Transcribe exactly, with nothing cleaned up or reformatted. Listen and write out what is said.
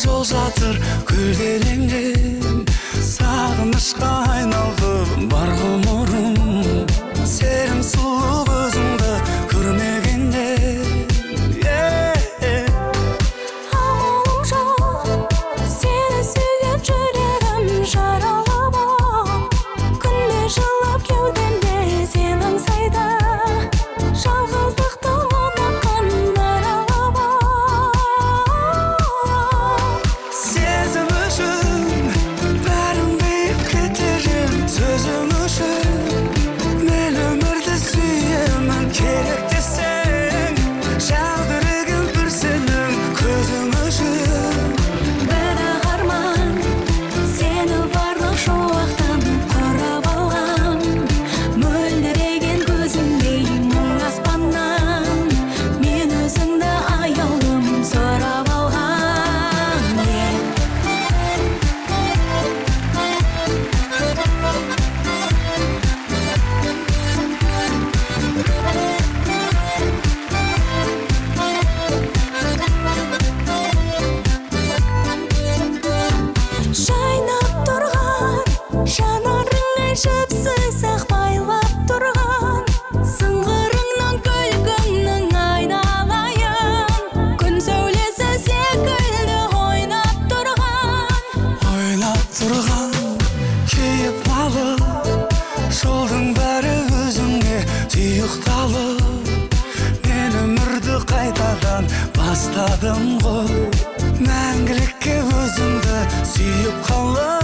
жол жатыр көлделеңден, сағынышқа айналды бар ғұмырым, сенің сұлу көзіңді көрмегенде. Амалым жоқ, сені сүйген жүрегім жаралып, күнде жылап кеудемде сен аңсайды, жалғыздықты ұнатқан даралап. Сезім үшін бәрін дейіп кетерім, сөзім үшін мен өмірді сүйемін, керек десең жаудырығым бір сенің көзің үшін. Бірақ арман, сені барлық шуақтан құрап алған, мөлдіреген көзіңдей мұң аспаннан, мен өзіңді аяулым сұрап алған. Жайнап тұрған, жанарыңа жіпсіз сақ байлап тұрған, сыңғырыңнан күлкіңнің айналайын, күн сәулесі секілді ойнап тұрған. Ойнап тұрған кейіп алып, жолдың бәрі өзіңе тұйықталып, мен өмірді қайтадан бастадым ғой, мәңгілікке өзіңді сүйіп қалып.